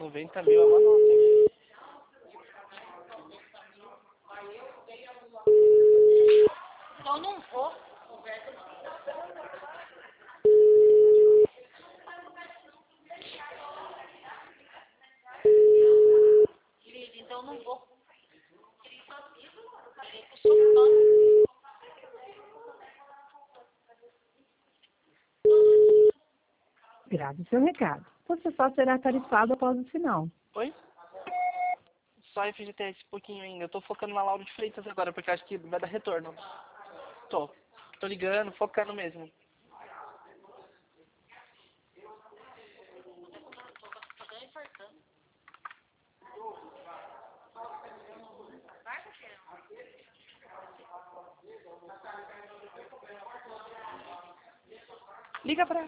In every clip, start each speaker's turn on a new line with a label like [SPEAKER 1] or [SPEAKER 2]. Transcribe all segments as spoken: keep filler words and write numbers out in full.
[SPEAKER 1] noventa mil é uma nota, hein?
[SPEAKER 2] Eu não vou. Querido, então eu não vou. Eu sou fã.
[SPEAKER 3] Grave seu recado. Você só será tarifado após o sinal.
[SPEAKER 1] Oi? Só F G T S, pouquinho ainda. Eu tô focando na Lauro de Freitas agora, porque acho que vai dar retorno. Tô. Tô ligando, focando mesmo. Liga pra...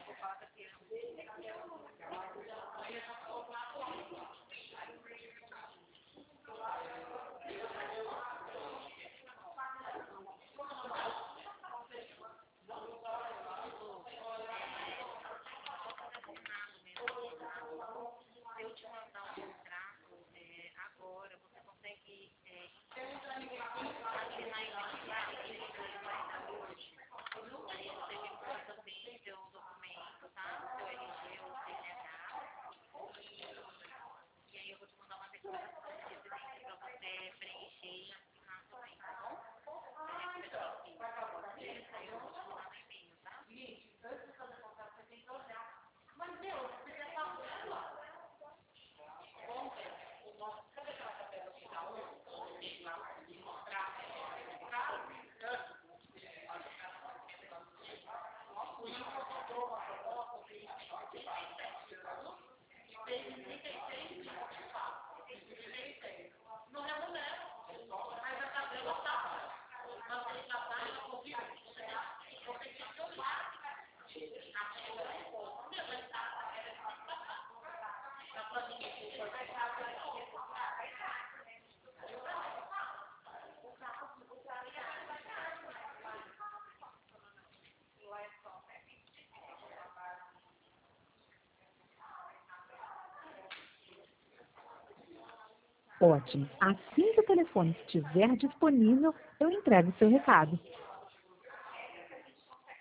[SPEAKER 3] Ótimo. Assim que o telefone estiver disponível, eu entrego o seu recado.